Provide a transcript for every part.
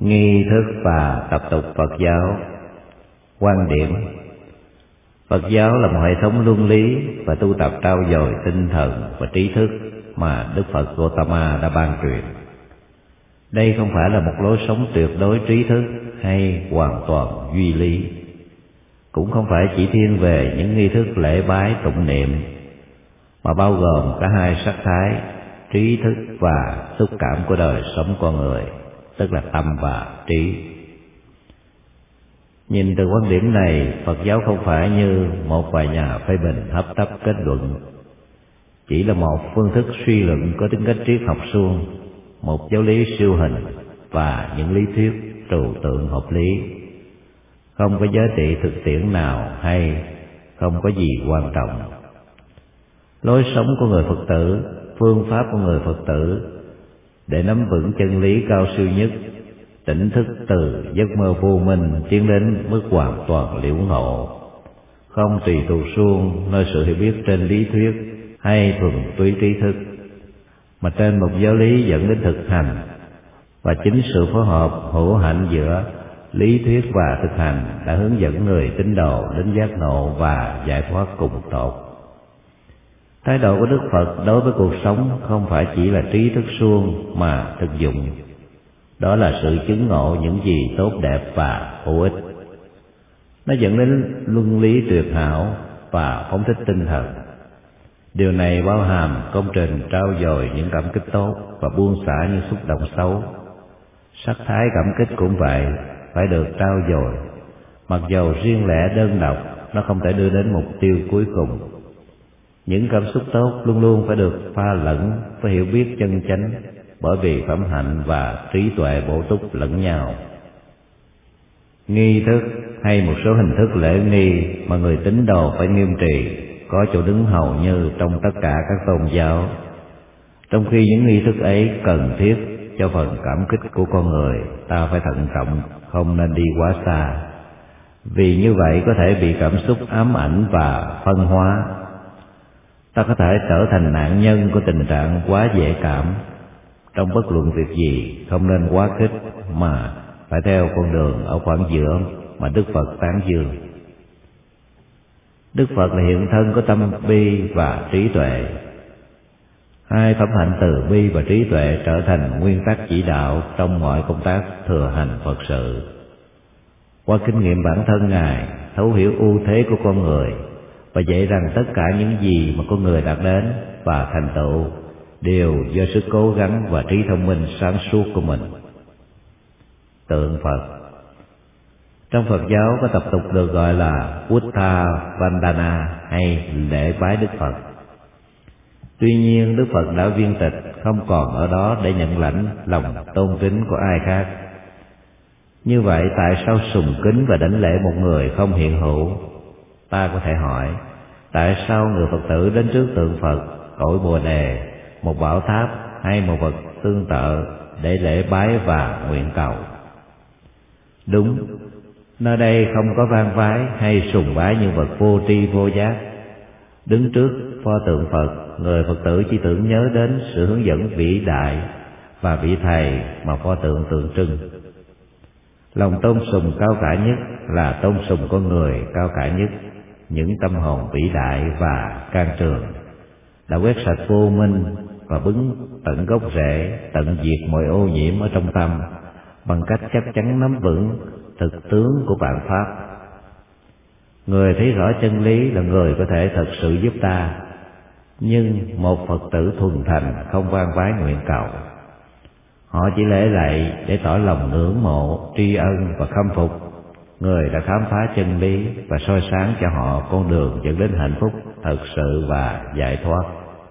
Nghi thức và tập tục Phật giáo. Quan điểm: Phật giáo là một hệ thống luân lý và tu tập trau dồi tinh thần và trí thức mà Đức Phật Gautama đã ban truyền. Đây không phải là một lối sống tuyệt đối trí thức hay hoàn toàn duy lý, cũng không phải chỉ thiên về những nghi thức lễ bái tụng niệm, mà bao gồm cả hai sắc thái trí thức và xúc cảm của đời sống con người, tức là tâm và trí. Nhìn từ quan điểm này, Phật giáo không phải như một vài nhà phê bình hấp tấp kết luận, chỉ là một phương thức suy luận có tính cách triết học suông, một giáo lý siêu hình và những lý thuyết trừu tượng hợp lý, không có giá trị thực tiễn nào hay không có gì quan trọng. Lối sống của người Phật tử, phương pháp của người Phật tử để nắm vững chân lý cao siêu nhất, tỉnh thức từ giấc mơ vô minh tiến đến mức hoàn toàn liễu ngộ, không tùy thuộc suông nơi sự hiểu biết trên lý thuyết hay thuần túy trí thức, mà trên một giáo lý dẫn đến thực hành. Và chính sự phối hợp hữu hạnh giữa lý thuyết và thực hành đã hướng dẫn người tín đồ đến giác ngộ và giải thoát cùng tột. Thái độ của Đức Phật đối với cuộc sống không phải chỉ là trí thức suông mà thực dụng. Đó là sự chứng ngộ những gì tốt đẹp và hữu ích. Nó dẫn đến luân lý tuyệt hảo và phóng thích tinh thần. Điều này bao hàm công trình trau dồi những cảm kích tốt và buông xả những xúc động xấu. Sắc thái cảm kích cũng vậy, phải được trau dồi. Mặc dầu riêng lẻ đơn độc, nó không thể đưa đến mục tiêu cuối cùng. Những cảm xúc tốt luôn luôn phải được pha lẫn với hiểu biết chân chánh, bởi vì phẩm hạnh và trí tuệ bổ túc lẫn nhau. Nghi thức hay một số hình thức lễ nghi mà người tín đồ phải nghiêm trì có chỗ đứng hầu như trong tất cả các tôn giáo, trong khi những nghi thức ấy cần thiết cho phần cảm kích của con người. Ta phải thận trọng, không nên đi quá xa, vì như vậy có thể bị cảm xúc ám ảnh và phân hóa. Ta có thể trở thành nạn nhân của tình trạng quá dễ cảm. Trong bất luận việc gì, không nên quá khích, mà phải theo con đường ở khoảng giữa mà Đức Phật tán dương. Đức Phật là hiện thân có tâm bi và trí tuệ. Hai phẩm hạnh từ bi và trí tuệ trở thành nguyên tắc chỉ đạo trong mọi công tác thừa hành Phật sự. Qua kinh nghiệm bản thân Ngài, thấu hiểu ưu thế của con người và dạy rằng tất cả những gì mà con người đạt đến và thành tựu đều do sức cố gắng và trí thông minh sáng suốt của mình. Tượng Phật. Trong Phật giáo có tập tục được gọi là Buddha Vandana hay lễ bái Đức Phật. Tuy nhiên Đức Phật đã viên tịch, không còn ở đó để nhận lãnh lòng tôn kính của ai khác. Như vậy tại sao sùng kính và đảnh lễ một người không hiện hữu? Ta có thể hỏi, tại sao người Phật tử đến trước tượng Phật, cội Bồ Đề, một bảo tháp hay một vật tương tự để lễ bái và nguyện cầu? Đúng, nơi đây không có vang vái hay sùng bái những vật vô tri vô giác. Đứng trước pho tượng Phật, người Phật tử chỉ tưởng nhớ đến sự hướng dẫn vĩ đại và vị thầy mà pho tượng tượng trưng. Lòng tôn sùng cao cả nhất là tôn sùng con người cao cả nhất, những tâm hồn vĩ đại và can trường đã quét sạch vô minh và bứng tận gốc rễ, tận diệt mọi ô nhiễm ở trong tâm bằng cách chắc chắn nắm vững thực tướng của vạn pháp. Người thấy rõ chân lý là người có thể thật sự giúp ta, nhưng một Phật tử thuần thành không vang vái nguyện cầu. Họ chỉ lễ lạy để tỏ lòng ngưỡng mộ, tri ân và khâm phục người đã khám phá chân lý và soi sáng cho họ con đường dẫn đến hạnh phúc thật sự và giải thoát.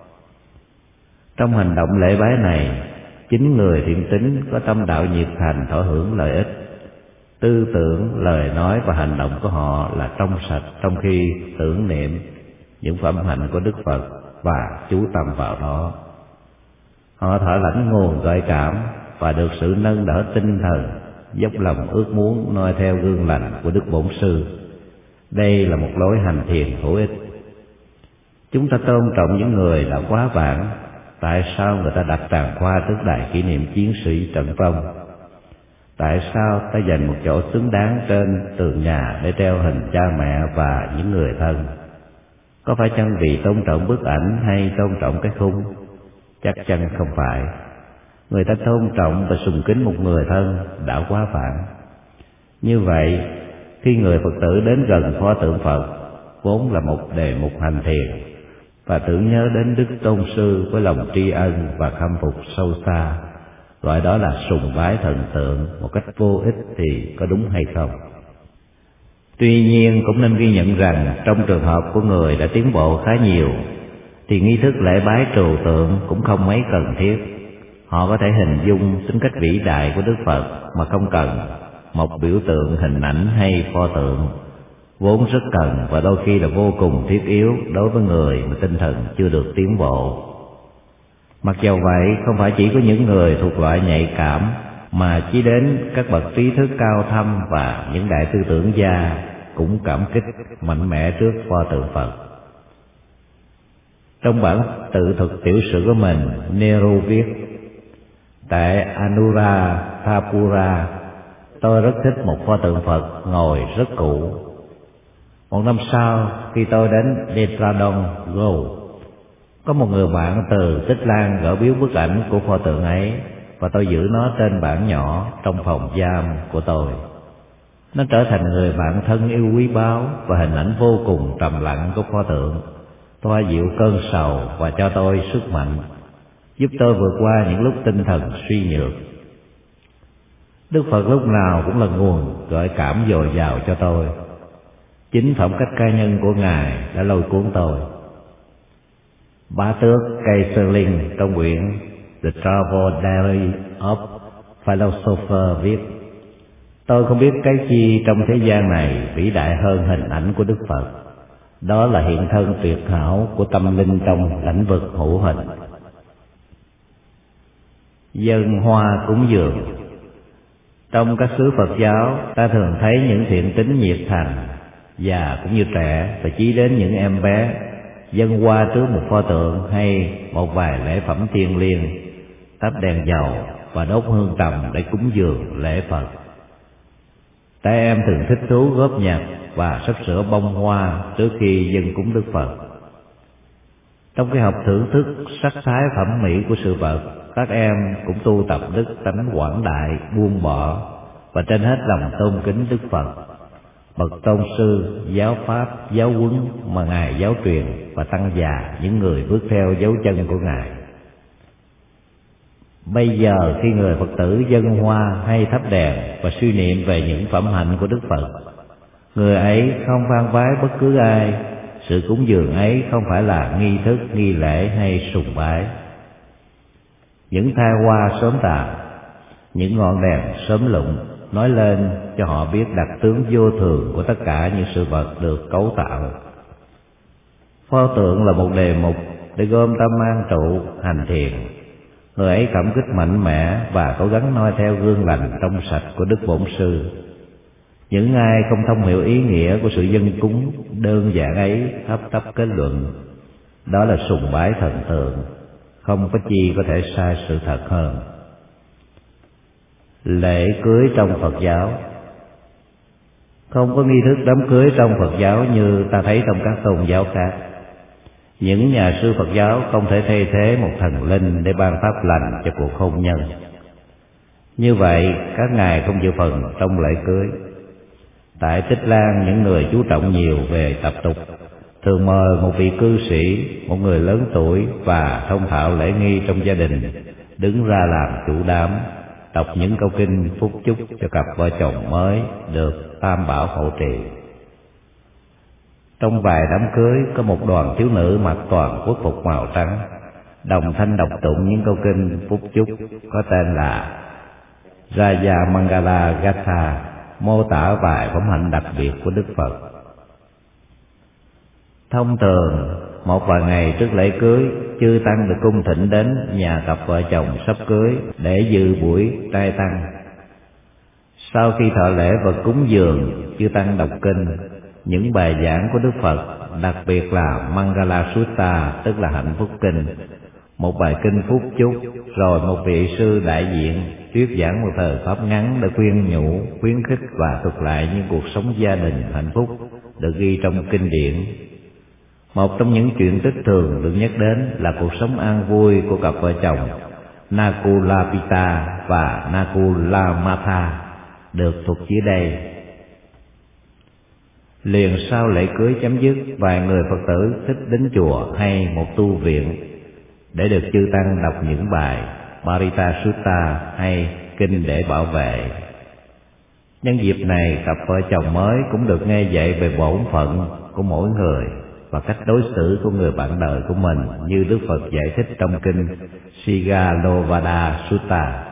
Trong hành động lễ bái này, chính người thiện tín có tâm đạo nhiệt thành thọ hưởng lợi ích. Tư tưởng, lời nói và hành động của họ là trong sạch trong khi tưởng niệm những phẩm hạnh của Đức Phật và chú tâm vào đó. Họ thọ lãnh nguồn gợi cảm và được sự nâng đỡ tinh thần, dốc lòng ước muốn noi theo gương lành của Đức Bổn Sư. Đây là một lối hành thiền hữu ích. Chúng ta tôn trọng những người đã quá vãng. Tại sao người ta đặt tràng hoa trước đài kỷ niệm chiến sĩ trận vong? Tại sao ta dành một chỗ xứng đáng trên tường nhà để treo hình cha mẹ và những người thân? Có phải chăng vì tôn trọng bức ảnh hay tôn trọng cái khung? Chắc chắn không phải. Người ta tôn trọng và sùng kính một người thân đã quá phản. Như vậy, khi người Phật tử đến gần pho tượng Phật, vốn là một đề mục hành thiền, và tưởng nhớ đến Đức Tôn Sư với lòng tri ân và khâm phục sâu xa, gọi đó là sùng bái thần tượng một cách vô ích thì có đúng hay không? Tuy nhiên cũng nên ghi nhận rằng trong trường hợp của người đã tiến bộ khá nhiều, thì nghi thức lễ bái trừu tượng cũng không mấy cần thiết. Họ có thể hình dung tính cách vĩ đại của Đức Phật mà không cần một biểu tượng hình ảnh hay pho tượng, vốn rất cần và đôi khi là vô cùng thiết yếu đối với người mà tinh thần chưa được tiến bộ. Mặc dầu vậy, không phải chỉ có những người thuộc loại nhạy cảm, mà chỉ đến các bậc trí thức cao thâm và những đại tư tưởng gia cũng cảm kích mạnh mẽ trước pho tượng Phật. Trong bản tự thuật tiểu sử của mình, Nehru viết: tại Anuradhapura, tôi rất thích một pho tượng Phật ngồi rất cũ. Một năm sau, khi tôi đến Dehradun, có một người bạn từ Tích Lan gửi biếu bức ảnh của pho tượng ấy, và tôi giữ nó trên bảng nhỏ trong phòng giam của tôi. Nó trở thành người bạn thân yêu quý báu và hình ảnh vô cùng trầm lặng của pho tượng, xoa dịu cơn sầu và cho tôi sức mạnh, giúp tôi vượt qua những lúc tinh thần suy nhược. Đức Phật lúc nào cũng là nguồn gợi cảm dồi dào cho tôi. Chính phẩm cách cá nhân của Ngài đã lôi cuốn tôi. Bá tước Cây Sơn Linh trong quyển The Travel Diary of Philosopher viết: tôi không biết cái chi trong thế gian này vĩ đại hơn hình ảnh của Đức Phật. Đó là hiện thân tuyệt hảo của tâm linh trong lĩnh vực hữu hình. Dân hoa cúng dường. Trong các xứ Phật giáo, ta thường thấy những thiện tín nhiệt thành, già cũng như trẻ, và chỉ đến những em bé dâng hoa trước một pho tượng hay một vài lễ phẩm thiêng liêng, thắp đèn dầu và đốt hương trầm để cúng dường lễ Phật. Trẻ em thường thích thú góp nhặt và sắp sửa bông hoa trước khi dâng cúng Đức Phật. Trong cái học thưởng thức sắc thái thẩm mỹ của sự vật, các em cũng tu tập đức tánh quảng đại, buông bỏ, và trên hết lòng tôn kính Đức Phật, bậc tôn sư, giáo pháp, giáo huấn mà Ngài giáo truyền, và tăng già những người bước theo dấu chân của Ngài. Bây giờ khi người Phật tử dâng hoa hay thắp đèn và suy niệm về những phẩm hạnh của Đức Phật, người ấy không van vái bất cứ ai. Sự cúng dường ấy không phải là nghi thức, nghi lễ hay sùng bái. Những thai hoa sớm tàn, những ngọn đèn sớm lụng nói lên cho họ biết đặc tướng vô thường của tất cả những sự vật được cấu tạo. Pho tượng là một đề mục để gom tâm an trụ hành thiền. Người ấy cảm kích mạnh mẽ và cố gắng noi theo gương lành trong sạch của Đức Bổn Sư. Những ai không thông hiểu ý nghĩa của sự dâng cúng đơn giản ấy hấp tấp kết luận đó là sùng bái thần tượng, không có chi có thể sai sự thật hơn. Lễ cưới trong Phật giáo. Không có nghi thức đám cưới trong Phật giáo như ta thấy trong các tôn giáo khác. Những nhà sư Phật giáo không thể thay thế một thần linh để ban pháp lành cho cuộc hôn nhân. Như vậy, các ngài không dự phần trong lễ cưới. Tại Tích Lan, những người chú trọng nhiều về tập tục thường mời một vị cư sĩ, một người lớn tuổi và thông thạo lễ nghi trong gia đình, đứng ra làm chủ đám, đọc những câu kinh phúc chúc cho cặp vợ chồng mới được Tam Bảo hộ trì. Trong vài đám cưới có một đoàn thiếu nữ mặc toàn quốc phục màu trắng, đồng thanh đọc tụng những câu kinh phúc chúc có tên là Raja Mangala Gatha, mô tả vài phẩm hạnh đặc biệt của Đức Phật. Thông thường, một vài ngày trước lễ cưới, chư tăng được cung thỉnh đến nhà cặp vợ chồng sắp cưới để dự buổi trai tăng. Sau khi thọ lễ vật cúng dường, chư tăng đọc kinh, những bài giảng của Đức Phật, đặc biệt là Mangala Sutta, tức là hạnh phúc kinh, một bài kinh phúc chúc, rồi một vị sư đại diện thuyết giảng một thời pháp ngắn để khuyên nhủ, khuyến khích và thuật lại những cuộc sống gia đình hạnh phúc được ghi trong kinh điển. Một trong những chuyện tích thường được nhắc đến là cuộc sống an vui của cặp vợ chồng Nakulapita và Nakulamatha được thuật dưới đây. Liền sau lễ cưới chấm dứt, vài người Phật tử thích đến chùa hay một tu viện để được chư tăng đọc những bài Parita Sutta hay kinh để bảo vệ. Nhân dịp này, cặp vợ chồng mới cũng được nghe dạy về bổn phận của mỗi người và cách đối xử của người bạn đời của mình, như Đức Phật giải thích trong kinh Sigalovada Sutta.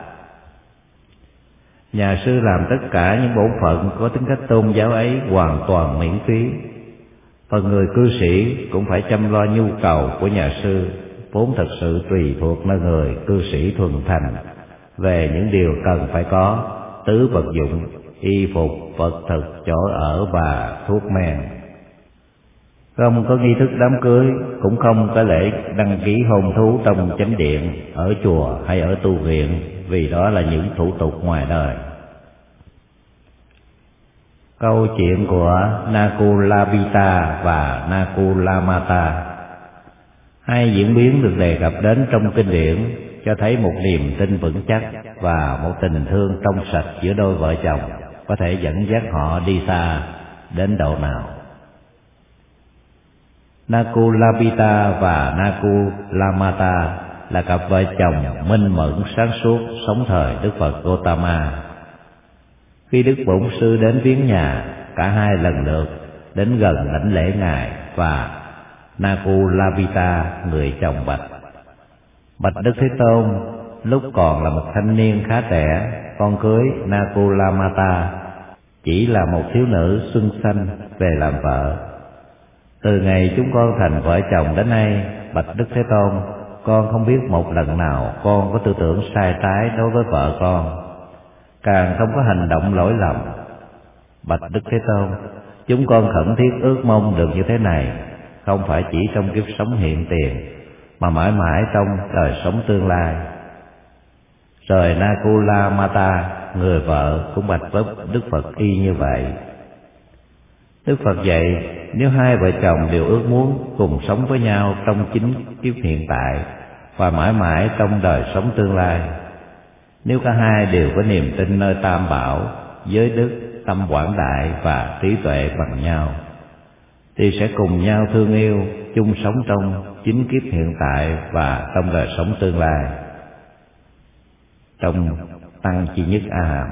Nhà sư làm tất cả những bổn phận có tính cách tôn giáo ấy hoàn toàn miễn phí. Phần người cư sĩ cũng phải chăm lo nhu cầu của nhà sư, vốn thật sự tùy thuộc nơi người cư sĩ thuần thành về những điều cần phải có, tứ vật dụng, y phục, vật thực, chỗ ở và thuốc men. Không có nghi thức đám cưới, cũng không có lễ đăng ký hôn thú trong chánh điện, ở chùa hay ở tu viện, vì đó là những thủ tục ngoài đời. Câu chuyện của Nakulapita và Nakulamata, hai diễn biến được đề cập đến trong kinh điển cho thấy một niềm tin vững chắc và một tình thương trong sạch giữa đôi vợ chồng có thể dẫn dắt họ đi xa đến độ nào. Nakulapita và Nakulamata là cặp vợ chồng minh mẫn sáng suốt sống thời Đức Phật Gautama. Khi Đức Bổn Sư đến viếng nhà, cả hai lần lượt đến gần đảnh lễ Ngài, và Nakulapita người chồng bạch: Bạch Đức Thế Tôn, lúc còn là một thanh niên khá trẻ, con cưới Nakulamata, chỉ là một thiếu nữ xuân xanh, về làm vợ. Từ ngày chúng con thành vợ chồng đến nay, bạch Đức Thế Tôn, con không biết một lần nào con có tư tưởng sai trái đối với vợ con, càng không có hành động lỗi lầm. Bạch Đức Thế Tôn, chúng con khẩn thiết ước mong được như thế này, không phải chỉ trong kiếp sống hiện tiền, mà mãi mãi trong đời sống tương lai. Rồi Nakulamata, người vợ, cũng bạch với Đức Phật y như vậy. Đức Phật dạy, nếu hai vợ chồng đều ước muốn cùng sống với nhau trong chính kiếp hiện tại và mãi mãi trong đời sống tương lai, nếu cả hai đều có niềm tin nơi Tam Bảo, giới đức, tâm quảng đại và trí tuệ bằng nhau, thì sẽ cùng nhau thương yêu, chung sống trong chính kiếp hiện tại và trong đời sống tương lai. Trong Tăng Chi Nhất A Hàm,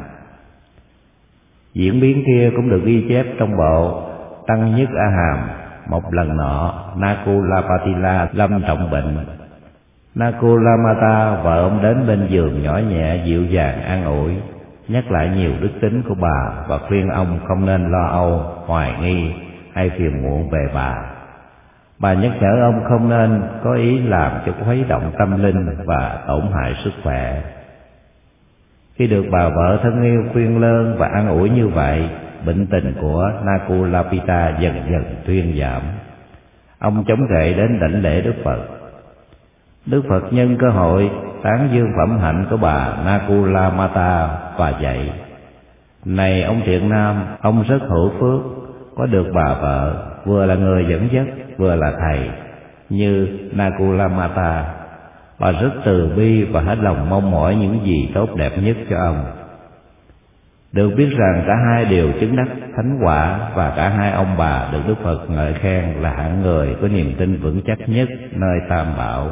diễn biến kia cũng được ghi chép trong bộ Tăng Nhất A Hàm. Một lần nọ, Nakulapatila lâm trọng bệnh. Nakulamata, vợ ông, đến bên giường nhỏ nhẹ dịu dàng an ủi, nhắc lại nhiều đức tính của bà và khuyên ông không nên lo âu, hoài nghi hay phiền muộn về bà. Bà nhắc nhở ông không nên có ý làm cho khuấy động tâm linh và tổn hại sức khỏe. Khi được bà vợ thân yêu khuyên lơn và an ủi như vậy, bệnh tình của Nakulapita dần dần thuyên giảm. Ông chống gậy đến đảnh lễ Đức Phật. Đức Phật nhân cơ hội tán dương phẩm hạnh của bà Nakulamata và dạy: Này ông thiện nam, ông rất hữu phước, có được bà vợ vừa là người dẫn dắt vừa là thầy như Nakulamata. Bà rất từ bi và hết lòng mong mỏi những gì tốt đẹp nhất cho ông. Được biết rằng cả hai đều chứng đắc thánh quả, và cả hai ông bà được Đức Phật ngợi khen là hạng người có niềm tin vững chắc nhất nơi Tam Bảo.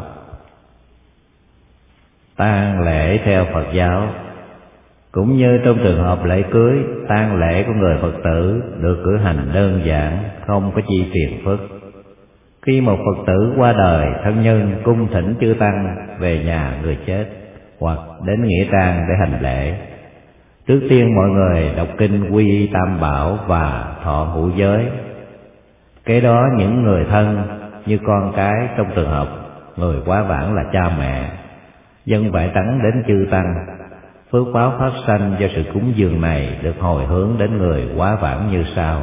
Tang lễ theo Phật giáo. Cũng như trong trường hợp lễ cưới, tang lễ của người Phật tử được cử hành đơn giản, không có chi phiền phức. Khi một Phật tử qua đời, thân nhân cung thỉnh chư tăng về nhà người chết hoặc đến nghĩa trang để hành lễ. Trước tiên mọi người đọc kinh quy y Tam Bảo và thọ ngũ giới. Kế đó những người thân như con cái, trong trường hợp người quá vãng là cha mẹ, dâng vải trắng đến chư tăng. Phước báo phát sanh do sự cúng dường này được hồi hướng đến người quá vãng như sau: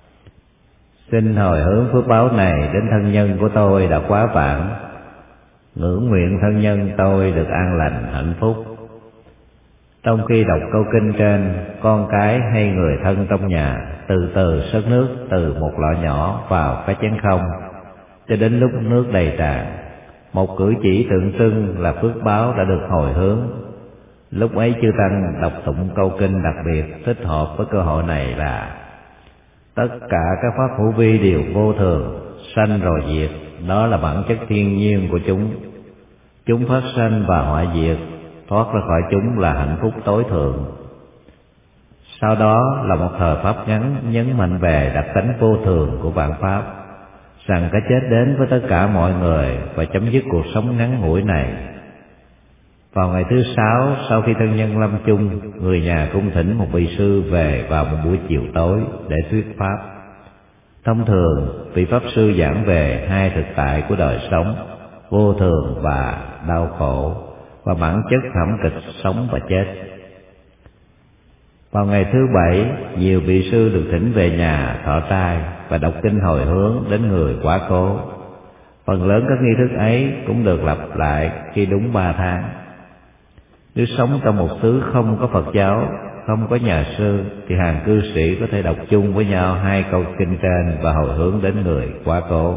Xin hồi hướng phước báo này đến thân nhân của tôi đã quá vãng. ngưỡng nguyện thân nhân tôi được an lành hạnh phúc. Trong khi đọc câu kinh trên, con cái hay người thân trong nhà từ từ xớt nước từ một lọ nhỏ vào cái chén không, cho đến lúc nước đầy tràn. Một cử chỉ tượng trưng là phước báo đã được hồi hướng. Lúc ấy chư tăng đọc tụng câu kinh đặc biệt thích hợp với cơ hội này là: tất cả các pháp hữu vi đều vô thường, sanh rồi diệt, đó là bản chất thiên nhiên của chúng. Chúng phát sanh và hoại diệt, thoát ra khỏi chúng là hạnh phúc tối thượng. Sau đó là một thời pháp ngắn nhấn mạnh về đặc tánh vô thường của vạn pháp, rằng cái chết đến với tất cả mọi người và chấm dứt cuộc sống ngắn ngủi này. Vào ngày thứ 6 sau khi thân nhân lâm chung, người nhà cung thỉnh một vị sư về vào một buổi chiều tối để thuyết pháp. Thông thường, vị pháp sư giảng về hai thực tại của đời sống, vô thường và đau khổ, và bản chất thảm kịch sống và chết. Vào ngày thứ 7, nhiều vị sư được thỉnh về nhà thọ trai và đọc kinh hồi hướng đến người quá cố. Phần lớn các nghi thức ấy cũng được lặp lại khi đúng 3 tháng. Nếu sống trong một xứ không có Phật giáo, không có nhà sư, thì hàng cư sĩ có thể đọc chung với nhau 2 câu kinh trên và hồi hướng đến người quá cố.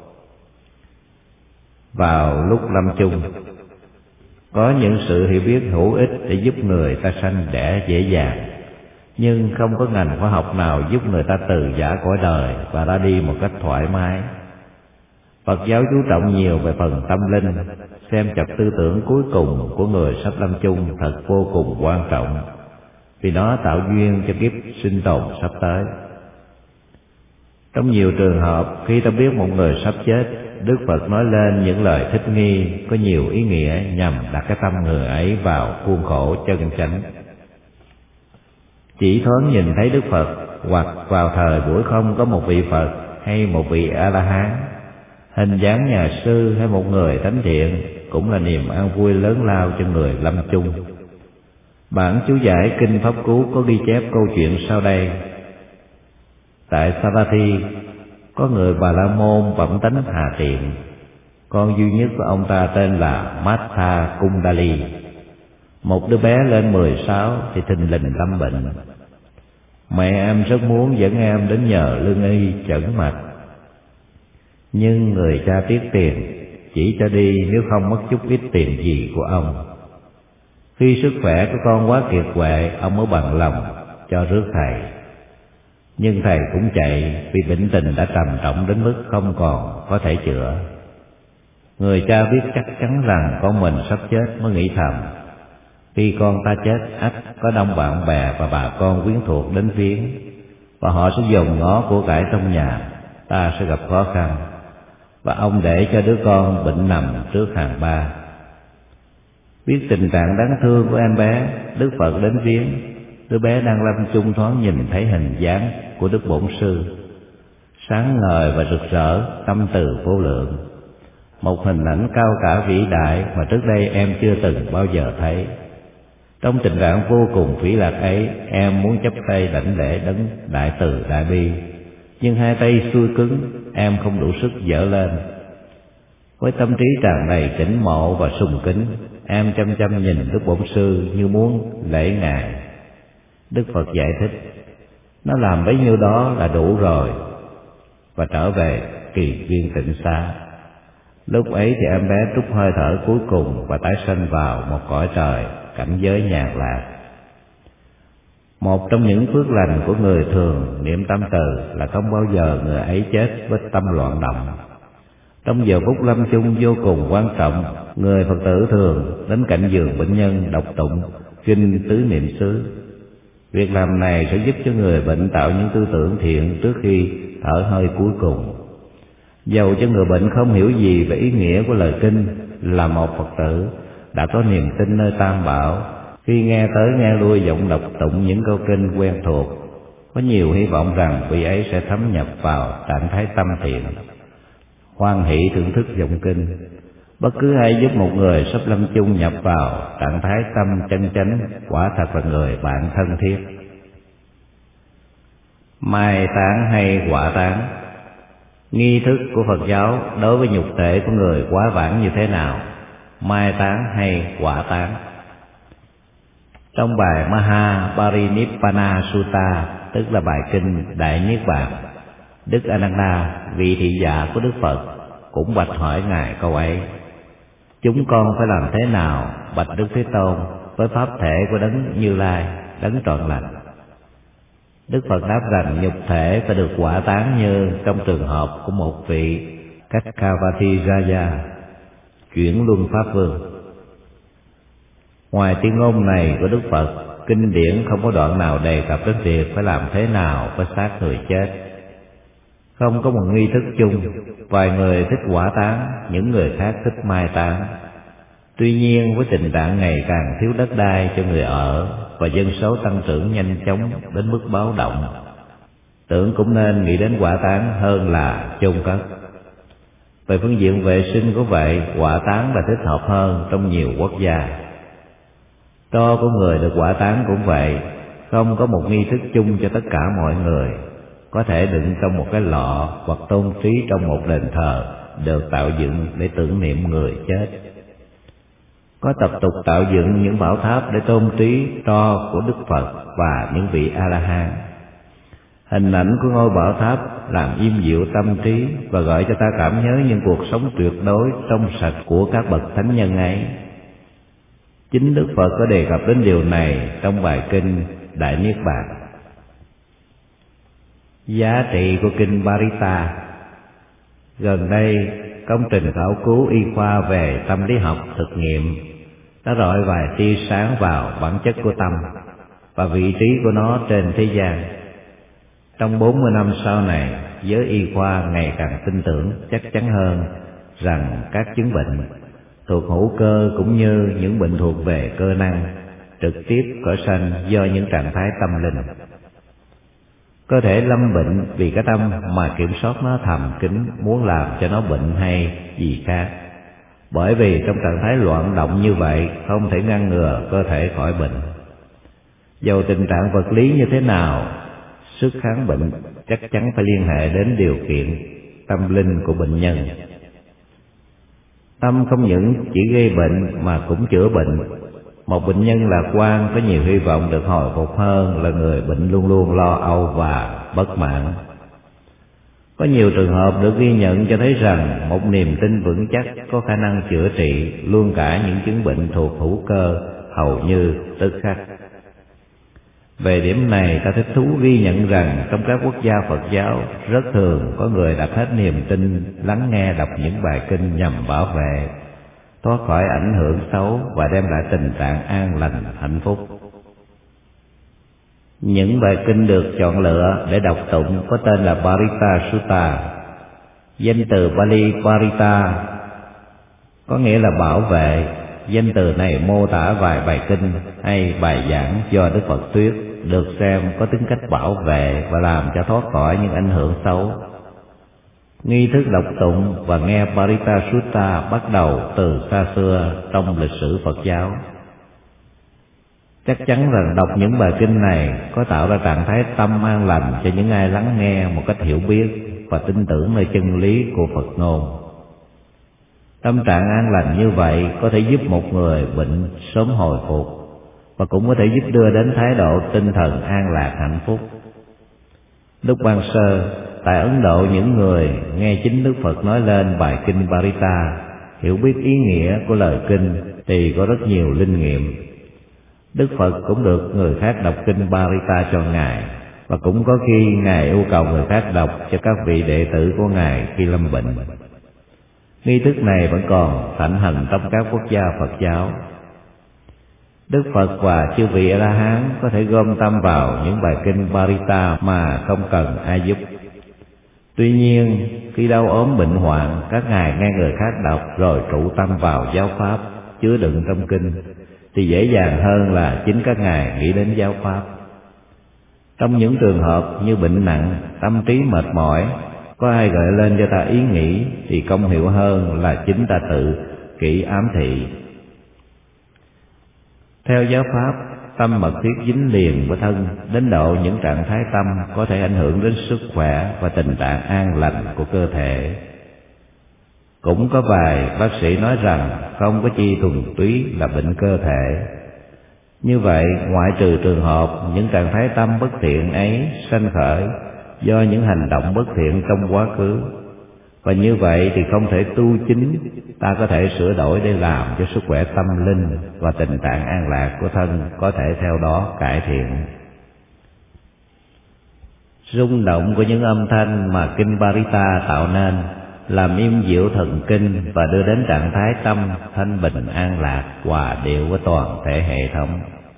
Vào lúc lâm chung, có những sự hiểu biết hữu ích để giúp người ta sanh đẻ dễ dàng, nhưng không có ngành khoa học nào giúp người ta từ giã cõi đời và ra đi một cách thoải mái. Phật giáo chú trọng nhiều về phần tâm linh, xem chập tư tưởng cuối cùng của người sắp lâm chung thật vô cùng quan trọng, vì nó tạo duyên cho kiếp sinh tồn sắp tới. Trong nhiều trường hợp, khi ta biết một người sắp chết, Đức Phật nói lên những lời thích nghi có nhiều ý nghĩa nhằm đặt cái tâm người ấy vào khuôn khổ chân chánh. Chỉ thoáng nhìn thấy Đức Phật, hoặc vào thời buổi không có một vị Phật hay một vị A-la-hán, hình dáng nhà sư hay một người thánh thiện cũng là niềm an vui lớn lao cho người lâm chung. Bản chú giải Kinh Pháp Cú có ghi chép câu chuyện sau đây. Tại Savatthi, có người Bà La Môn bẩm tánh hà tiện. Con duy nhất của ông ta tên là Matha Kundali. Một đứa bé lên 16 thì thình lình lâm bệnh. Mẹ em rất muốn dẫn em đến nhờ lương y chẩn mạch, nhưng người cha tiếc tiền, chỉ cho đi nếu không mất chút ít tiền gì của ông. Khi sức khỏe của con quá kiệt quệ, ông mới bằng lòng cho rước thầy. Nhưng thầy cũng chạy vì bệnh tình đã trầm trọng đến mức không còn có thể chữa. Người cha biết chắc chắn rằng con mình sắp chết mới nghĩ thầm: khi con ta chết, ắt có đông bạn bè và bà con quyến thuộc đến viếng, và họ sẽ dòm ngó của cải trong nhà, ta sẽ gặp khó khăn, và ông để cho đứa con bệnh nằm trước hàng ba. Biết tình trạng đáng thương của em bé, Đức Phật đến viếng. Đứa bé đang lâm chung thoáng nhìn thấy hình dáng của Đức Bổn Sư, sáng ngời và rực rỡ, tâm từ vô lượng. Một hình ảnh cao cả vĩ đại mà trước đây em chưa từng bao giờ thấy. Trong tình trạng vô cùng phỉ lạc ấy, em muốn chắp tay đảnh lễ đấng đại từ đại bi, nhưng hai tay xuôi cứng, em không đủ sức giở lên. Với tâm trí tràn đầy kính mộ và sùng kính, em chăm chăm nhìn Đức Bổn Sư như muốn lễ Ngài. Đức Phật giải thích: nó làm bấy nhiêu đó là đủ rồi, và trở về kỳ viên tịnh xá. Lúc ấy thì em bé trút hơi thở cuối cùng và tái sanh vào một cõi trời cảnh giới nhàn lạc. Một trong những phước lành của người thường niệm tâm từ là không bao giờ người ấy chết với tâm loạn động. Trong giờ phút lâm chung vô cùng quan trọng, người Phật tử thường đến cạnh giường bệnh nhân đọc tụng kinh tứ niệm xứ. Việc làm này sẽ giúp cho người bệnh tạo những tư tưởng thiện trước khi thở hơi cuối cùng. Dầu cho người bệnh không hiểu gì về ý nghĩa của lời kinh, là một Phật tử đã có niềm tin nơi Tam Bảo, khi nghe tới nghe lui giọng đọc tụng những câu kinh quen thuộc, có nhiều hy vọng rằng vị ấy sẽ thấm nhập vào trạng thái tâm thiện, hoan hỷ thưởng thức giọng kinh. Bất cứ ai giúp một người sắp lâm chung nhập vào trạng thái tâm chân chánh, quả thật là người bạn thân thiết. Mai táng hay quả táng? Nghi thức của Phật giáo đối với nhục thể của người quá vãng như thế nào? mai tán hay quả tán. Trong bài Mahaparinibbana Sutta, tức là bài kinh Đại Niết Bàn, Đức Ananda, vị thị giả của Đức Phật, cũng bạch hỏi Ngài câu ấy: chúng con phải làm thế nào, bạch Đức Thế Tôn, với pháp thể của Đấng Như Lai, Đấng trọn lành? Đức Phật đáp rằng nhục thể phải được quả tán như trong trường hợp của một vị Kakkavati Raja, chuyển luân pháp vương. Ngoài tuyên ngôn này của Đức Phật, kinh điển không có đoạn nào đề cập đến việc phải làm thế nào với xác người chết. Không có một nghi thức chung, vài người thích quả tán, những người khác thích mai tán. Tuy nhiên, với tình trạng ngày càng thiếu đất đai cho người ở và dân số tăng trưởng nhanh chóng đến mức báo động, tưởng cũng nên nghĩ đến quả tán hơn là chôn cất. Về phương diện vệ sinh của vậy, quả tán là thích hợp hơn trong nhiều quốc gia. Tro của người được quả tán cũng vậy, không có một nghi thức chung cho tất cả mọi người, có thể đựng trong một cái lọ hoặc tôn trí trong một đền thờ được tạo dựng để tưởng niệm người chết. Có tập tục tạo dựng những bảo tháp để tôn trí tro của Đức Phật và những vị A-la-hán. Hình ảnh của ngôi bảo tháp làm im dịu tâm trí và gợi cho ta cảm nhớ những cuộc sống tuyệt đối trong sạch của các bậc thánh nhân ấy. Chính Đức Phật có đề cập đến điều này trong bài kinh Đại Niết Bàn. Giá trị của kinh Parita. Gần đây, công trình khảo cứu y khoa về tâm lý học thực nghiệm đã rọi vài tia sáng vào bản chất của tâm và vị trí của nó trên thế gian. Trong 40 năm sau này, giới y khoa ngày càng tin tưởng chắc chắn hơn rằng các chứng bệnh thuộc hữu cơ cũng như những bệnh thuộc về cơ năng trực tiếp khởi sanh do những trạng thái tâm linh. Cơ thể lâm bệnh vì cái tâm mà kiểm soát nó thầm kín muốn làm cho nó bệnh hay gì khác. Bởi vì trong trạng thái loạn động như vậy không thể ngăn ngừa cơ thể khỏi bệnh. Dầu tình trạng vật lý như thế nào, sức kháng bệnh chắc chắn phải liên hệ đến điều kiện tâm linh của bệnh nhân. Tâm không những chỉ gây bệnh mà cũng chữa bệnh. Một bệnh nhân lạc quan có nhiều hy vọng được hồi phục hơn là người bệnh luôn luôn lo âu và bất mãn. Có nhiều trường hợp được ghi nhận cho thấy rằng một niềm tin vững chắc có khả năng chữa trị luôn cả những chứng bệnh thuộc hữu cơ hầu như tức khắc. Về điểm này, ta thích thú ghi nhận rằng trong các quốc gia Phật giáo rất thường có người đặt hết niềm tin lắng nghe đọc những bài kinh nhằm bảo vệ, thoát khỏi ảnh hưởng xấu và đem lại tình trạng an lành, hạnh phúc. Những bài kinh được chọn lựa để đọc tụng có tên là Parita Sutta. Danh từ Pali Parita có nghĩa là bảo vệ. Danh từ này mô tả vài bài kinh hay bài giảng do Đức Phật thuyết được xem có tính cách bảo vệ và làm cho thoát khỏi những ảnh hưởng xấu. Nghi thức đọc tụng và nghe Parita Sutta bắt đầu từ xa xưa trong lịch sử Phật giáo. Chắc chắn rằng đọc những bài kinh này có tạo ra trạng thái tâm an lành cho những ai lắng nghe một cách hiểu biết và tin tưởng nơi chân lý của Phật ngôn. Tâm trạng an lành như vậy có thể giúp một người bệnh sớm hồi phục và cũng có thể giúp đưa đến thái độ tinh thần an lạc hạnh phúc. Lúc ban sơ, tại Ấn Độ, những người nghe chính Đức Phật nói lên bài kinh Parita, hiểu biết ý nghĩa của lời kinh thì có rất nhiều linh nghiệm. Đức Phật cũng được người khác đọc kinh Parita cho Ngài, và cũng có khi Ngài yêu cầu người khác đọc cho các vị đệ tử của Ngài khi lâm bệnh. Nghi thức này vẫn còn thịnh hành trong các quốc gia Phật giáo. Đức Phật và chư vị A-la-hán có thể gom tâm vào những bài kinh Parita mà không cần ai giúp. Tuy nhiên, khi đau ốm bệnh hoạn, các ngài nghe người khác đọc rồi trụ tâm vào giáo pháp chứa đựng trong kinh, thì dễ dàng hơn là chính các ngài nghĩ đến giáo pháp. Trong những trường hợp như bệnh nặng, tâm trí mệt mỏi, có ai gợi lên cho ta ý nghĩ thì công hiệu hơn là chính ta tự kỹ ám thị. Theo giáo pháp, tâm mật thiết dính liền với thân đến độ những trạng thái tâm có thể ảnh hưởng đến sức khỏe và tình trạng an lành của cơ thể. Cũng có vài bác sĩ nói rằng không có chi thuần túy là bệnh cơ thể. Như vậy, ngoại trừ trường hợp những trạng thái tâm bất thiện ấy sanh khởi do những hành động bất thiện trong quá khứ, và như vậy thì không thể tu chính, ta có thể sửa đổi để làm cho sức khỏe tâm linh và tình trạng an lạc của thân có thể theo đó cải thiện. Rung động của những âm thanh mà kinh Parita tạo nên làm im dịu thần kinh và đưa đến trạng thái tâm thanh bình an lạc, hòa điệu với toàn thể hệ thống.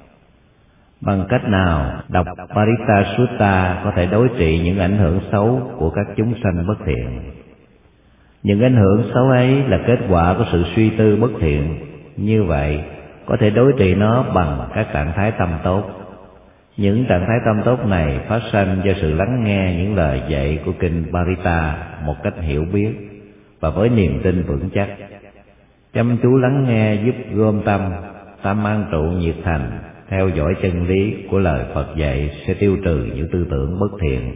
Bằng cách nào đọc Parita Sutta có thể đối trị những ảnh hưởng xấu của các chúng sanh bất thiện? Những ảnh hưởng xấu ấy là kết quả của sự suy tư bất thiện. Như vậy, có thể đối trị nó bằng các trạng thái tâm tốt. Những trạng thái tâm tốt này phát sinh do sự lắng nghe những lời dạy của kinh Parita một cách hiểu biết và với niềm tin vững chắc. Chăm chú lắng nghe giúp gom tâm an trụ nhiệt thành, theo dõi chân lý của lời Phật dạy sẽ tiêu trừ những tư tưởng bất thiện.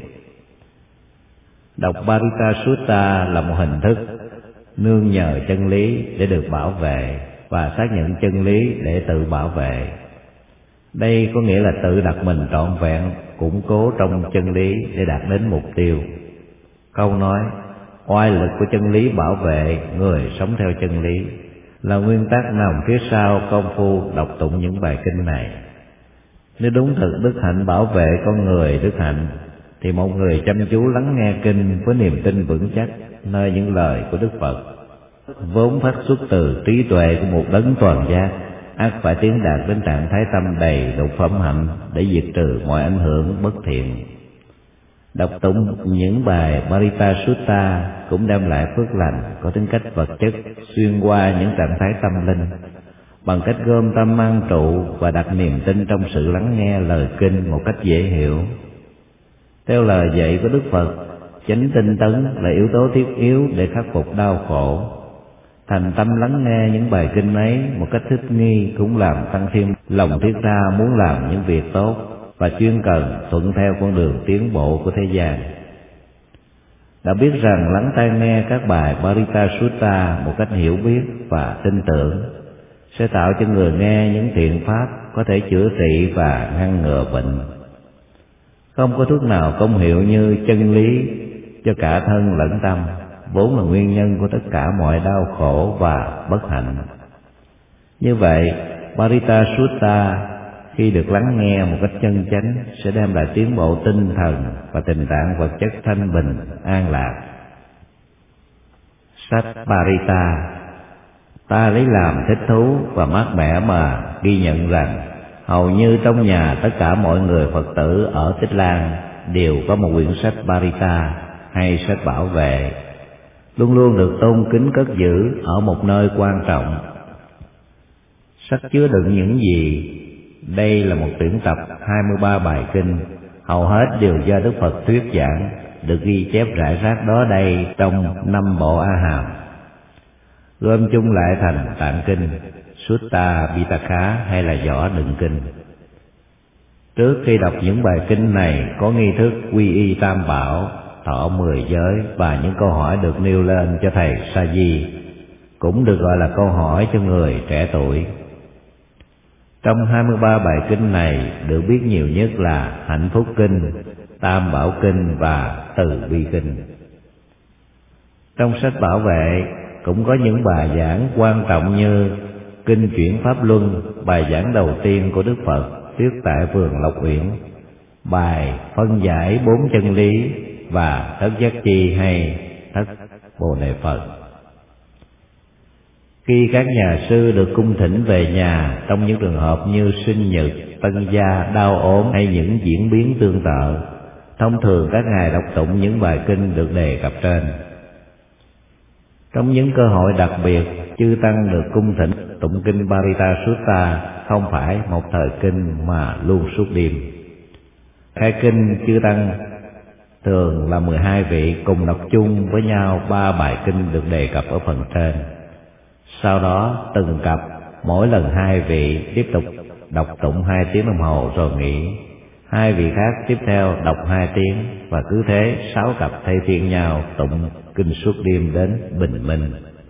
Đọc Parita Sutta là một hình thức nương nhờ chân lý để được bảo vệ và xác nhận chân lý để tự bảo vệ. Đây có nghĩa là tự đặt mình trọn vẹn, củng cố trong chân lý để đạt đến mục tiêu. Câu nói oai lực của chân lý bảo vệ người sống theo chân lý là nguyên tắc nằm phía sau công phu đọc tụng những bài kinh này. Nếu đúng thực đức hạnh bảo vệ con người đức hạnh, thì một người chăm chú lắng nghe kinh với niềm tin vững chắc nơi những lời của Đức Phật, vốn phát xuất từ trí tuệ của một đấng toàn giác, ắt phải tiến đạt đến trạng thái tâm đầy đủ phẩm hạnh để diệt trừ mọi ảnh hưởng bất thiện. Đọc tụng những bài Parita Sutta cũng đem lại phước lành có tính cách vật chất xuyên qua những trạng thái tâm linh, bằng cách gom tâm an trụ và đặt niềm tin trong sự lắng nghe lời kinh một cách dễ hiểu. Theo lời dạy của Đức Phật, chánh tinh tấn là yếu tố thiết yếu để khắc phục đau khổ. Thành tâm lắng nghe những bài kinh ấy một cách thích nghi cũng làm tăng thêm lòng thiết tha muốn làm những việc tốt và chuyên cần thuận theo con đường tiến bộ của thế gian. Đã biết rằng lắng tai nghe các bài Parita Sutta một cách hiểu biết và tin tưởng sẽ tạo cho người nghe những thiện pháp có thể chữa trị và ngăn ngừa bệnh. Không có thuốc nào công hiệu như chân lý cho cả thân lẫn tâm, vốn là nguyên nhân của tất cả mọi đau khổ và bất hạnh. Như vậy, Parita Sutta khi được lắng nghe một cách chân chánh sẽ đem lại tiến bộ tinh thần và tình trạng vật chất thanh bình, an lạc. Sách Parita ta lấy làm thích thú và mát mẻ mà ghi nhận rằng hầu như trong nhà tất cả mọi người Phật tử ở Tích Lan đều có một quyển sách Parita hay sách bảo vệ, luôn luôn được tôn kính cất giữ ở một nơi quan trọng. Sách chứa đựng những gì? Đây là một tuyển tập 23 bài kinh, hầu hết đều do Đức Phật thuyết giảng, được ghi chép rải rác đó đây trong 5 bộ A Hàm, gom chung lại thành tạng kinh, Sutta Pitaka hay là giỏ đựng kinh. Trước khi đọc những bài kinh này có nghi thức quy y Tam Bảo, thọ 10 giới và những câu hỏi được nêu lên cho thầy Sa Di, cũng được gọi là câu hỏi cho người trẻ tuổi. Trong 23 bài kinh này được biết nhiều nhất là Hạnh Phúc Kinh, Tam Bảo Kinh và Từ Bi Kinh. Trong sách bảo vệ cũng có những bài giảng quan trọng như Kinh Chuyển Pháp Luân, bài giảng đầu tiên của Đức Phật thuyết tại vườn Lộc Uyển, bài phân giải 4 chân lý và Thất Giác Chi hay Thất Bồ Đề Phật. Khi các nhà sư được cung thỉnh về nhà trong những trường hợp như sinh nhật, tân gia, đau ốm hay những diễn biến tương tự, thông thường các ngài đọc tụng những bài kinh được đề cập trên. Trong những cơ hội đặc biệt, chư tăng được cung thỉnh tụng kinh Parita Sutta không phải một thời kinh mà luôn suốt đêm. Khai kinh chư tăng thường là 12 vị cùng đọc chung với nhau 3 bài kinh được đề cập ở phần trên. Sau đó từng cặp mỗi lần 2 vị tiếp tục đọc tụng 2 tiếng đồng hồ rồi nghỉ. 2 vị khác tiếp theo đọc 2 tiếng và cứ thế 6 cặp thay phiên nhau tụng kinh suốt đêm đến bình minh.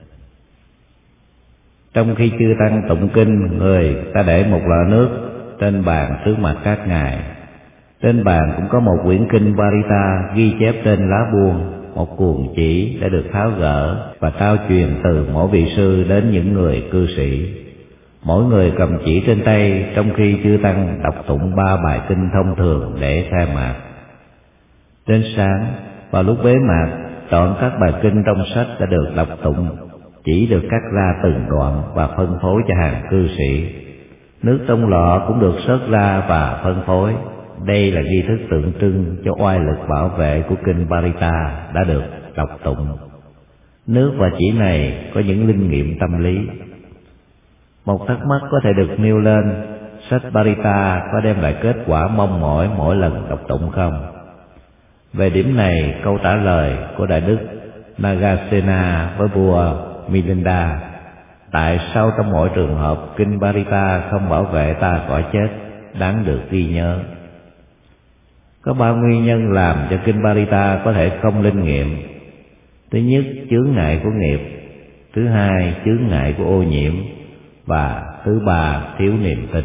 Trong khi chư tăng tụng kinh, người ta để một lọ nước trên bàn trước mặt các ngài. Trên bàn cũng có một quyển kinh Parita ghi chép trên lá buông, một cuồng chỉ đã được tháo gỡ và trao truyền từ mỗi vị sư đến những người cư sĩ. Mỗi người cầm chỉ trên tay, trong khi chư tăng đọc tụng 3 bài kinh thông thường để khai mạc. Đến sáng, vào lúc bế mạc, trọn các bài kinh trong sách đã được đọc tụng, chỉ được cắt ra từng đoạn và phân phối cho hàng cư sĩ. Nước trong lọ cũng được xớt ra và phân phối. Đây là nghi thức tượng trưng cho oai lực bảo vệ của kinh Parita đã được đọc tụng. Nước và chỉ này có những linh nghiệm tâm lý. Một thắc mắc có thể được nêu lên: sách Parita có đem lại kết quả mong mỏi mỗi lần đọc tụng không? Về điểm này, câu trả lời của Đại đức Nagasena với vua Milinda: tại sao trong mỗi trường hợp kinh Parita không bảo vệ ta khỏi chết, đáng được ghi nhớ. Có 3 nguyên nhân làm cho kinh Parita có thể không linh nghiệm. Thứ nhất, chướng ngại của nghiệp. Thứ hai, chướng ngại của ô nhiễm. Và thứ ba, thiếu niềm tin.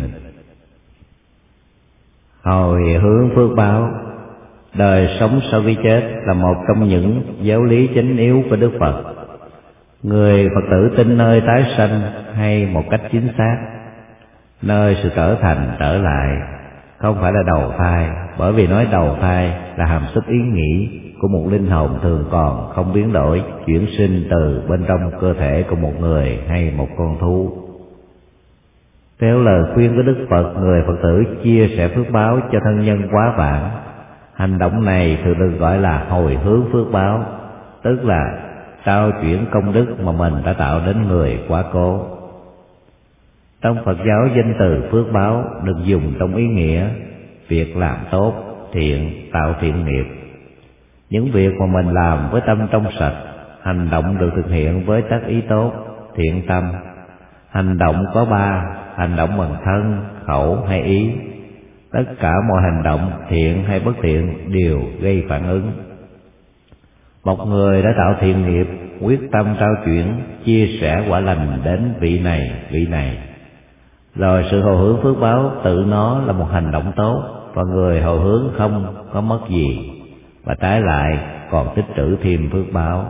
Hồi hướng phước báo. Đời sống sau khi chết là một trong những giáo lý chánh yếu của Đức Phật. Người Phật tử tin nơi tái sanh hay một cách chính xác, nơi sự trở thành trở lại, không phải là đầu thai, bởi vì nói đầu thai là hàm xúc ý nghĩ của một linh hồn thường còn không biến đổi, chuyển sinh từ bên trong cơ thể của một người hay một con thú. Theo lời khuyên của Đức Phật, người Phật tử chia sẻ phước báo cho thân nhân quá vãng. Hành động này thường được gọi là hồi hướng phước báo, tức là trao chuyển công đức mà mình đã tạo đến người quá cố. Trong Phật giáo, danh từ phước báo được dùng trong ý nghĩa việc làm tốt, thiện, tạo thiện nghiệp. Những việc mà mình làm với tâm trong sạch, hành động được thực hiện với tác ý tốt, thiện tâm. Hành động có 3: hành động bằng thân, khẩu hay ý. Tất cả mọi hành động, thiện hay bất thiện, đều gây phản ứng. Một người đã tạo thiện nghiệp, quyết tâm trao chuyển, chia sẻ quả lành đến vị này, rồi sự hồi hướng phước báo tự nó là một hành động tốt, và người hồi hướng không có mất gì, và trái lại còn tích trữ thêm phước báo.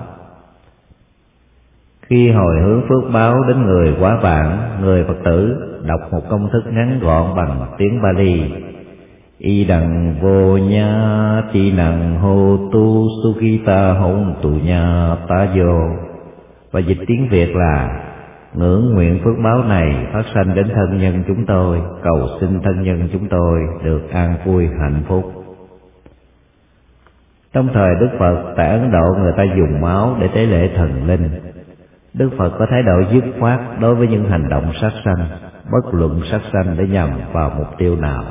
Khi hồi hướng phước báo đến người quá vãng, người Phật tử đọc một công thức ngắn gọn bằng tiếng Pali: Y đằng vô nha ti nằng hô tu sukhita hôn tu nha ta vô, và dịch tiếng Việt là: ngưỡng nguyện phước báo này phát sanh đến thân nhân chúng tôi, cầu xin thân nhân chúng tôi được an vui hạnh phúc. Trong thời Đức Phật, tại Ấn Độ, người ta dùng máu để tế lễ thần linh. Đức Phật có thái độ dứt khoát đối với những hành động sát sanh, bất luận sát sanh để nhằm vào mục tiêu nào.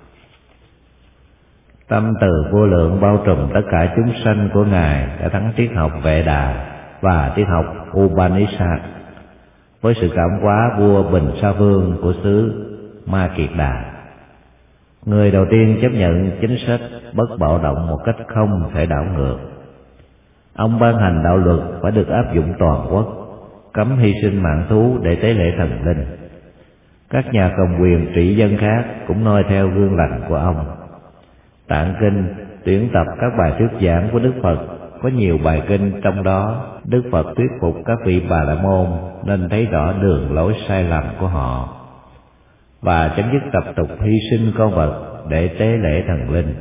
Tâm từ vô lượng bao trùm tất cả chúng sanh của Ngài đã thắng triết học Vệ Đà và triết học Upanishad. Với sự cảm hóa vua Bình Sa Vương của xứ Ma Kiệt Đà, người đầu tiên chấp nhận chính sách bất bạo động một cách không thể đảo ngược. Ông ban hành đạo luật phải được áp dụng toàn quốc, cấm hy sinh mạng thú để tế lễ thần linh. Các nhà cầm quyền trị dân khác cũng noi theo gương lành của ông. Tạng kinh tuyển tập các bài thuyết giảng của Đức Phật, có nhiều bài kinh trong đó Đức Phật thuyết phục các vị Bà La Môn nên thấy rõ đường lối sai lầm của họ và chấm dứt tập tục hy sinh con vật để tế lễ thần linh.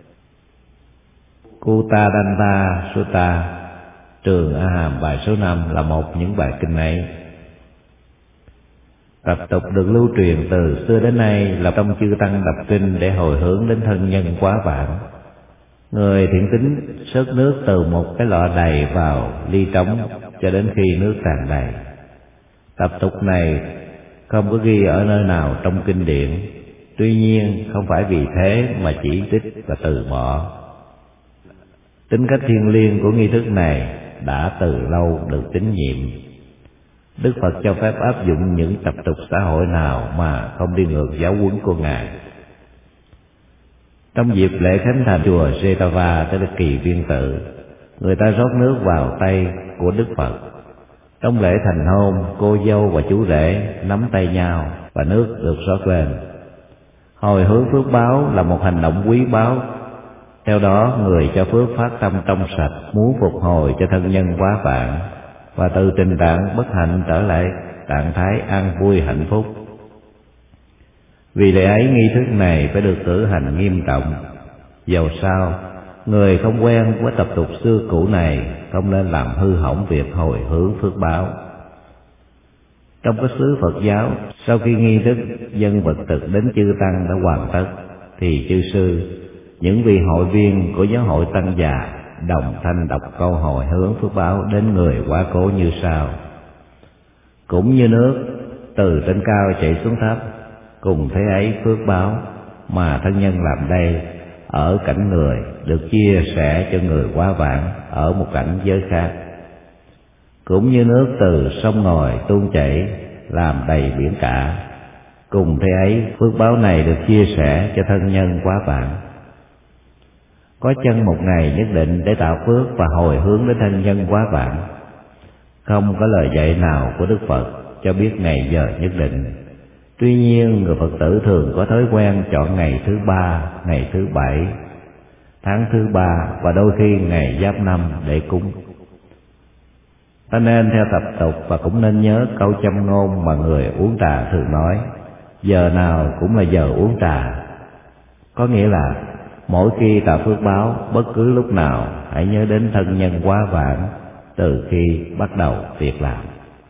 Kuttadanta Sutta, Trường A Hàm bài số 5 là một những bài kinh ấy. Tập tục được lưu truyền từ xưa đến nay là trong chư tăng đọc kinh để hồi hướng đến thân nhân quá vãng. Người thiện tín xớt nước từ một cái lọ đầy vào ly trống cho đến khi nước tràn đầy. Tập tục này không có ghi ở nơi nào trong kinh điển, tuy nhiên không phải vì thế mà chỉ trích và từ bỏ. Tính cách thiêng liêng của nghi thức này đã từ lâu được tín nhiệm. Đức Phật cho phép áp dụng những tập tục xã hội nào mà không đi ngược giáo huấn của Ngài. Trong dịp lễ khánh thành chùa Jetava, tức là kỳ viên tự, người ta rót nước vào tay của Đức Phật. Trong lễ thành hôn, cô dâu và chú rể nắm tay nhau và nước được rót lên. Hồi hướng phước báo là một hành động quý báu. Theo đó, người cho phước phát tâm trong sạch, muốn phục hồi cho thân nhân quá vãng và từ tình trạng bất hạnh trở lại trạng thái an vui hạnh phúc. Vì lẽ ấy, nghi thức này phải được cử hành nghiêm trọng. Dầu sao, người không quen với tập tục xưa cũ này không nên làm hư hỏng việc hồi hướng phước báo. Trong cái xứ Phật giáo, sau khi nghi thức dâng vật thực đến chư tăng đã hoàn tất, thì chư sư, những vị hội viên của giáo hội tăng già đồng thanh đọc câu hồi hướng phước báo đến người quá cố như sau: cũng như nước từ trên cao chảy xuống thấp, cùng thế ấy phước báo mà thân nhân làm đây ở cảnh người được chia sẻ cho người quá vãng ở một cảnh giới khác. Cũng như nước từ sông ngòi tuôn chảy làm đầy biển cả, cùng thế ấy phước báo này được chia sẻ cho thân nhân quá vãng. Có chăng một ngày nhất định để tạo phước và hồi hướng đến thân nhân quá vãng? Không có lời dạy nào của Đức Phật cho biết ngày giờ nhất định. Tuy nhiên, người Phật tử thường có thói quen chọn ngày thứ 3, ngày thứ 7, tháng thứ 3 và đôi khi ngày Giáp Năm để cúng. Ta nên theo tập tục và cũng nên nhớ câu châm ngôn mà người uống trà thường nói: giờ nào cũng là giờ uống trà. Có nghĩa là mỗi khi tạo phước báo, bất cứ lúc nào hãy nhớ đến thân nhân quá vãng từ khi bắt đầu việc làm.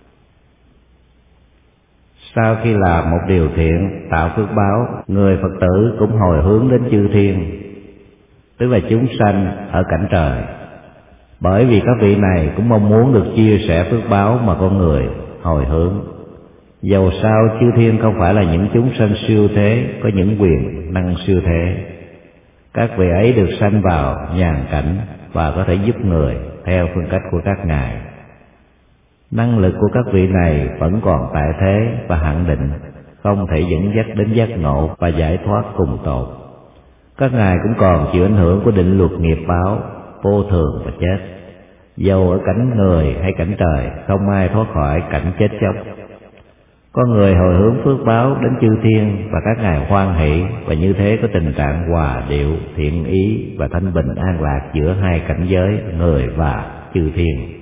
Sau khi làm một điều thiện, tạo phước báo, người Phật tử cũng hồi hướng đến chư thiên, tức là chúng sanh ở cảnh trời. Bởi vì các vị này cũng mong muốn được chia sẻ phước báo mà con người hồi hướng. Dầu sao chư thiên không phải là những chúng sanh siêu thế, có những quyền năng siêu thế. Các vị ấy được sanh vào nhàn cảnh và có thể giúp người theo phương cách của các ngài. Năng lực của các vị này vẫn còn tại thế và hạn định, không thể dẫn dắt đến giác ngộ và giải thoát cùng tột. Các ngài cũng còn chịu ảnh hưởng của định luật nghiệp báo, vô thường và chết. Dầu ở cảnh người hay cảnh trời, không ai thoát khỏi cảnh chết chóc. Có người hồi hướng phước báo đến chư thiên và các ngài hoan hỷ, và như thế có tình trạng hòa điệu, thiện ý và thanh bình an lạc giữa hai cảnh giới người và chư thiên.